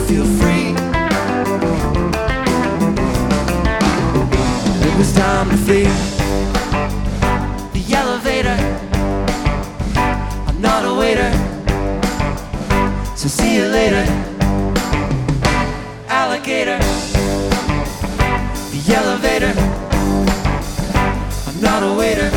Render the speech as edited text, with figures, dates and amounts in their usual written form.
feel free. It was time to flee. The elevator, I'm not a waiter, so see you later. Alligator, the elevator, I'm not a waiter,